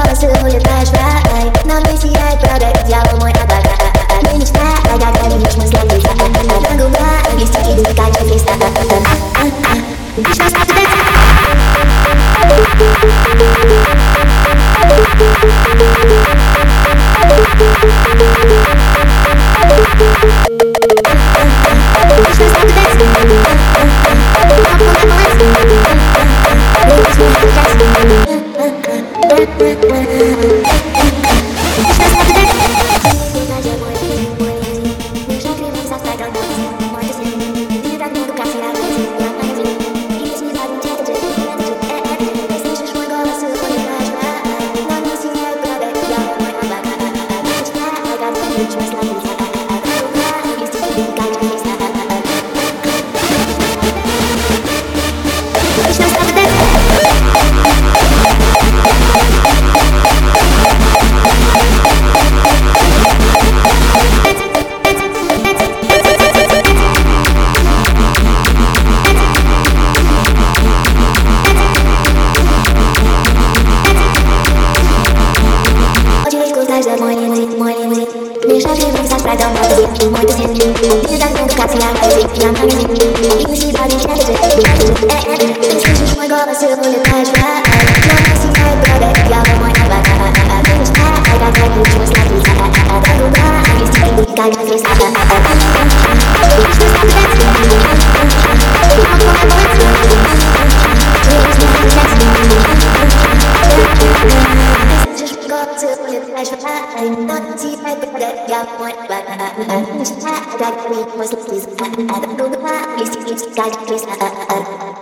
волосы улетаешь в рай. На мне сияет правда, дьявол мой адвокат. Ты мечта, когда ты видишь мысли лица. На губах листики вытекают из листа. Мешать и высать, пройдем на доске, мой тусин. Ты так много, как я магазин. И мы себя не читали. Ты слышишь мой голос и улетаешь в рай. Но не сияет правда, дьявол мой адвокат. Ты мечта, когда ты видишь мысли лица. На губах листики вытекают из листа. Но тебя тогда я мой адвокат. Мечта, когда ты видишь мысли лица. На губах листики вытекают из листа.